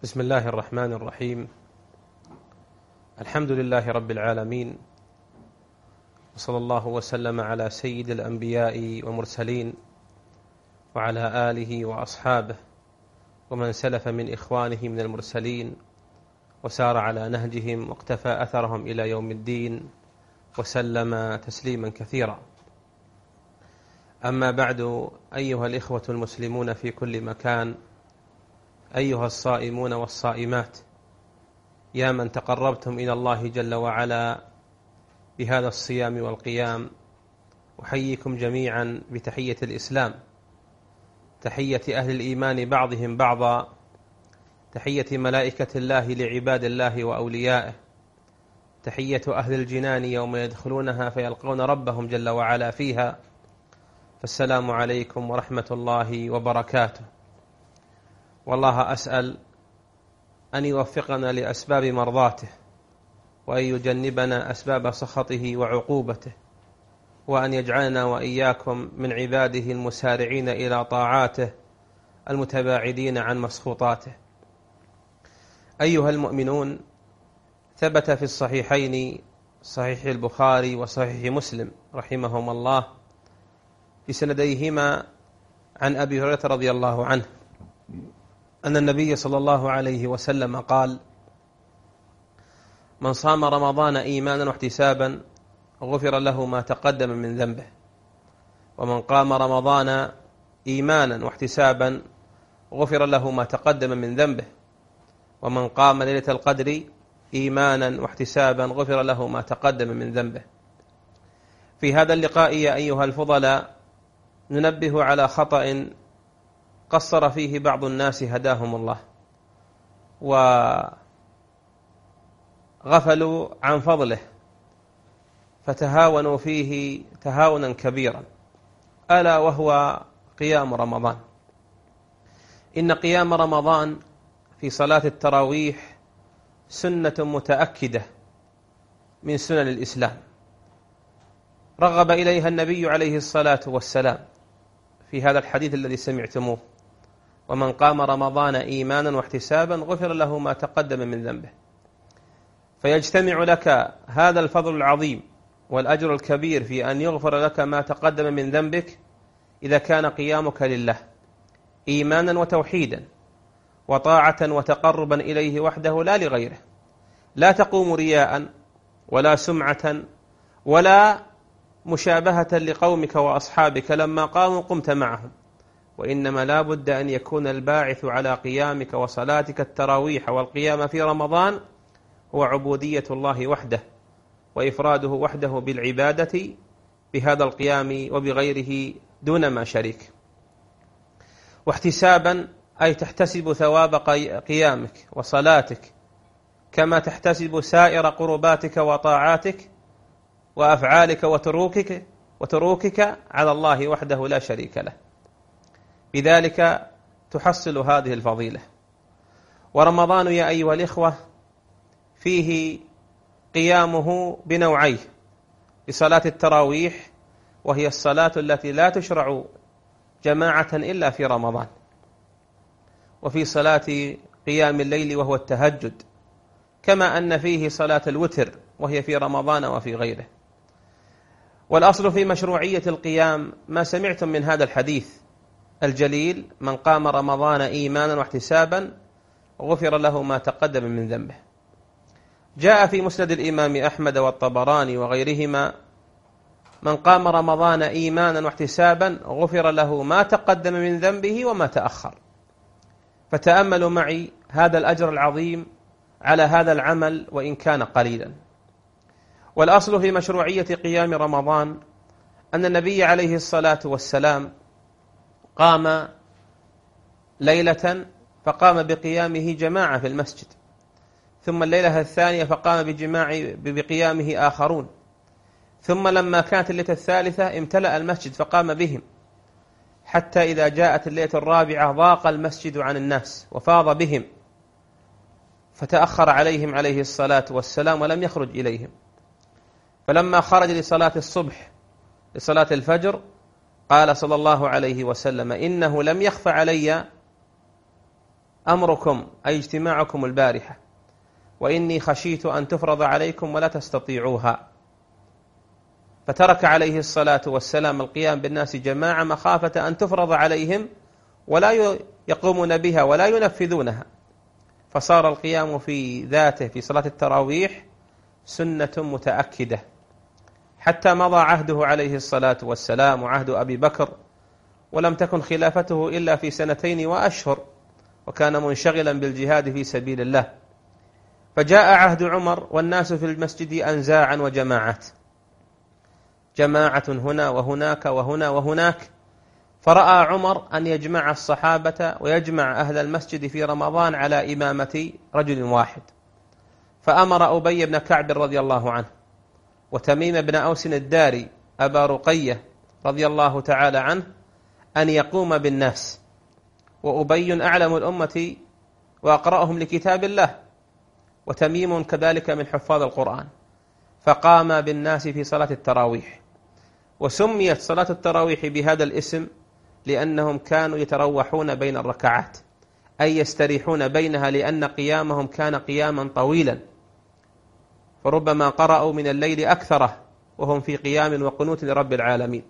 بسم الله الرحمن الرحيم. الحمد لله رب العالمين، وصلى الله وسلم على سيد الأنبياء والمرسلين وعلى آله وأصحابه ومن سلف من إخوانه من المرسلين وسار على نهجهم واقتفى أثرهم إلى يوم الدين وسلم تسليما كثيرا. أما بعد، أيها الإخوة المسلمون في كل مكان، أيها الصائمون والصائمات، يا من تقربتم إلى الله جل وعلا بهذا الصيام والقيام، أحييكم جميعا بتحية الإسلام، تحية أهل الإيمان بعضهم بعضا، تحية ملائكة الله لعباد الله وأوليائه، تحية أهل الجنان يوم يدخلونها فيلقون ربهم جل وعلا فيها. فالسلام عليكم ورحمة الله وبركاته. والله أسأل أن يوفقنا لأسباب مرضاته، وأن يجنبنا أسباب سخطه وعقوبته، وأن يجعلنا وإياكم من عباده المسارعين إلى طاعاته المتباعدين عن مسخوطاته. أيها المؤمنون، ثبت في الصحيحين، صحيح البخاري وصحيح مسلم رحمهما الله، بسنديهما عن أبي هريرة رضي الله عنه أن النبي صلى الله عليه وسلم قال: من صام رمضان إيمانا واحتسابا غفر له ما تقدم من ذنبه، ومن قام رمضان إيمانا واحتسابا غفر له ما تقدم من ذنبه، ومن قام ليلة القدر إيمانا واحتسابا غفر له ما تقدم من ذنبه. في هذا اللقاء يا أيها الفضلاء ننبه على خطأ قصر فيه بعض الناس هداهم الله، وغفلوا عن فضله فتهاونوا فيه تهاونا كبيرا، ألا وهو قيام رمضان. إن قيام رمضان في صلاة التراويح سنة متأكدة من سنن الإسلام، رغب إليها النبي عليه الصلاة والسلام في هذا الحديث الذي سمعتموه: ومن قام رمضان إيمانا واحتسابا غفر له ما تقدم من ذنبه. فيجتمع لك هذا الفضل العظيم والأجر الكبير في أن يغفر لك ما تقدم من ذنبك إذا كان قيامك لله إيمانا وتوحيدا وطاعة وتقربا إليه وحده لا لغيره. لا تقوم رياء ولا سمعة ولا مشابهة لقومك وأصحابك لما قاموا قمت معهم، وإنما لا بد أن يكون الباعث على قيامك وصلاتك التراويح والقيام في رمضان هو عبودية الله وحده، وإفراده وحده بالعبادة بهذا القيام وبغيره دون ما شريك. واحتسابا أي تحتسب ثواب قيامك وصلاتك كما تحتسب سائر قرباتك وطاعاتك وأفعالك وتروكك على الله وحده لا شريك له، بذلك تحصل هذه الفضيلة. ورمضان يا أيها الإخوة فيه قيامه بنوعيه: بصلاة التراويح، وهي الصلاة التي لا تشرع جماعة إلا في رمضان، وفي صلاة قيام الليل وهو التهجد، كما أن فيه صلاة الوتر وهي في رمضان وفي غيره. والأصل في مشروعية القيام ما سمعتم من هذا الحديث الجليل: من قام رمضان إيمانا واحتسابا غفر له ما تقدم من ذنبه. جاء في مسند الإمام أحمد والطبراني وغيرهما: من قام رمضان إيمانا واحتسابا غفر له ما تقدم من ذنبه وما تأخر. فتأملوا معي هذا الأجر العظيم على هذا العمل وإن كان قليلا. والأصل في مشروعية قيام رمضان أن النبي عليه الصلاة والسلام قام ليلة فقام بقيامه جماعة في المسجد، ثم الليلة الثانية فقام بقيامه آخرون، ثم لما كانت الليلة الثالثة امتلأ المسجد فقام بهم، حتى إذا جاءت الليلة الرابعة ضاق المسجد عن الناس وفاض بهم، فتأخر عليهم عليه الصلاة والسلام ولم يخرج إليهم. فلما خرج لصلاة الصبح لصلاة الفجر قال صلى الله عليه وسلم: إنه لم يخف علي أمركم أي اجتماعكم البارحة، وإني خشيت أن تفرض عليكم ولا تستطيعوها. فترك عليه الصلاة والسلام القيام بالناس جماعة مخافة أن تفرض عليهم ولا يقومون بها ولا ينفذونها، فصار القيام في ذاته في صلاة التراويح سنة متأكدة، حتى مضى عهده عليه الصلاة والسلام وعهد أبي بكر، ولم تكن خلافته إلا في 2 وأشهر، وكان منشغلا بالجهاد في سبيل الله. فجاء عهد عمر والناس في المسجد أنزاعا وجماعات، جماعة هنا وهناك وهنا وهناك، فرأى عمر أن يجمع الصحابة ويجمع أهل المسجد في رمضان على إمامة رجل واحد، فأمر أبي بن كعب رضي الله عنه وتميم بن أوس الداري أبا رقية رضي الله تعالى عنه أن يقوم بالناس، وأبي أعلم الأمة وأقرأهم لكتاب الله، وتميم كذلك من حفاظ القرآن، فقام بالناس في صلاة التراويح. وسميت صلاة التراويح بهذا الاسم لأنهم كانوا يتروحون بين الركعات، أي يستريحون بينها، لأن قيامهم كان قياما طويلا، فربما قرأوا من الليل أكثره وهم في قيام وقنوت لرب العالمين.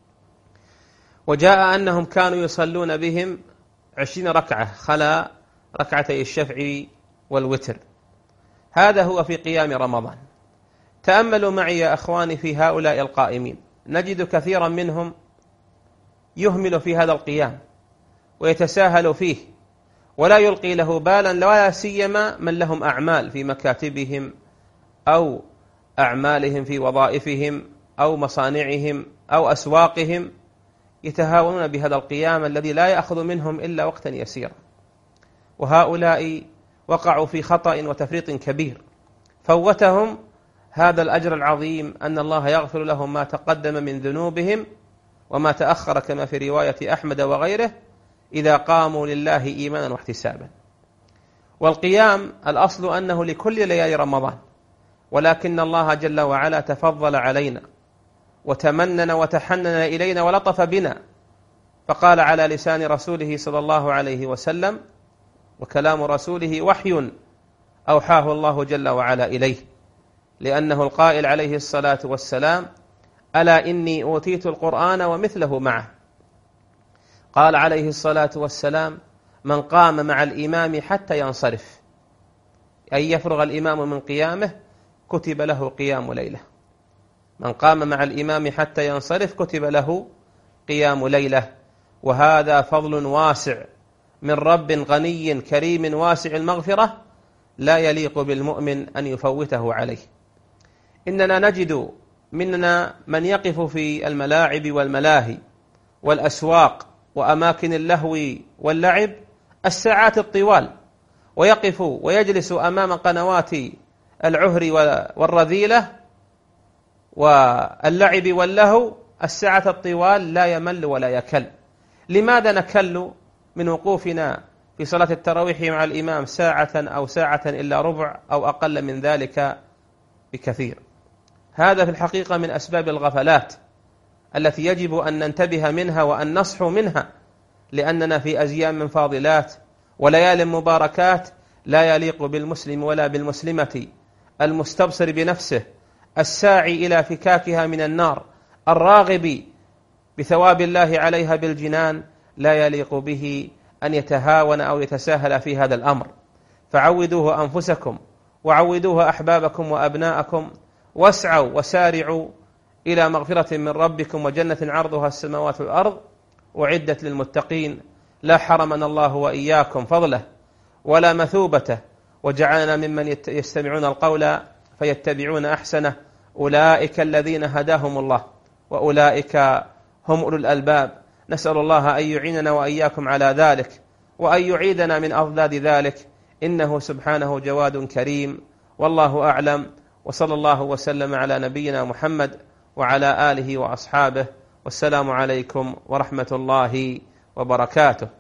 وجاء أنهم كانوا يصلون بهم 20 ركعة خلا ركعتي الشفع والوتر. هذا هو في قيام رمضان. تأملوا معي يا أخواني في هؤلاء القائمين، نجد كثيرا منهم يهمل في هذا القيام ويتساهل فيه ولا يلقي له بالا، ولا سيما من لهم أعمال في مكاتبهم أو أعمالهم في وظائفهم أو مصانعهم أو أسواقهم، يتهاونون بهذا القيام الذي لا يأخذ منهم إلا وقتا يسيرا. وهؤلاء وقعوا في خطأ وتفريط كبير فوتهم هذا الأجر العظيم، أن الله يغفر لهم ما تقدم من ذنوبهم وما تأخر، كما في رواية أحمد وغيره، إذا قاموا لله إيمانا واحتسابا. والقيام الأصل أنه لكل ليالي رمضان، ولكن الله جل وعلا تفضل علينا وتمنن وتحنن إلينا ولطف بنا، فقال على لسان رسوله صلى الله عليه وسلم، وكلام رسوله وحي أوحاه الله جل وعلا إليه، لأنه القائل عليه الصلاة والسلام: ألا إني أوتيت القرآن ومثله معه. قال عليه الصلاة والسلام: من قام مع الإمام حتى ينصرف، أي يفرغ الإمام من قيامه، كتب له قيام ليلة. من قام مع الإمام حتى ينصرف كتب له قيام ليلة. وهذا فضل واسع من رب غني كريم واسع المغفرة، لا يليق بالمؤمن أن يفوته عليه. إننا نجد مننا من يقف في الملاعب والملاهي والأسواق وأماكن اللهو واللعب الساعات الطوال، ويقف ويجلس أمام قنوات العهر والرذيلة واللعب واللهو الساعة الطوال، لا يمل ولا يكل. لماذا نكل من وقوفنا في صلاة التراويح مع الإمام ساعة أو ساعة إلا ربع أو أقل من ذلك بكثير؟ هذا في الحقيقة من أسباب الغفلات التي يجب أن ننتبه منها وأن نصحو منها، لأننا في أزيام فاضلات وليال مباركات لا يليق بالمسلم ولا بالمسلمة المستبصر بنفسه الساعي إلى فكاكها من النار الراغب بثواب الله عليها بالجنان، لا يليق به أن يتهاون أو يتساهل في هذا الأمر. فعودوه أنفسكم وعودوه أحبابكم وأبناءكم، واسعوا وسارعوا إلى مغفرة من ربكم وجنة عرضها السماوات والأرض أعدت للمتقين، لا حرمنا الله وإياكم فضله ولا مثوبته، وجعلنا ممن يستمعون القول فيتبعون أحسنه، أولئك الذين هداهم الله وأولئك هم أولو الألباب. نسأل الله أن يعيننا وإياكم على ذلك، وأن يعيدنا من أضداد ذلك، إنه سبحانه جواد كريم. والله أعلم، وصلى الله وسلم على نبينا محمد وعلى آله وأصحابه، والسلام عليكم ورحمة الله وبركاته.